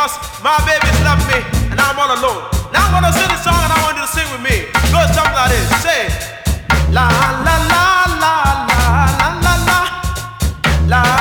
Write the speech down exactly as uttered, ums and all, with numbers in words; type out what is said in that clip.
because my babies love me and I'm all alone. Now I'm gonna sing this song and I want you to sing with me. It goes something like this. Say, la la la la la la la la la.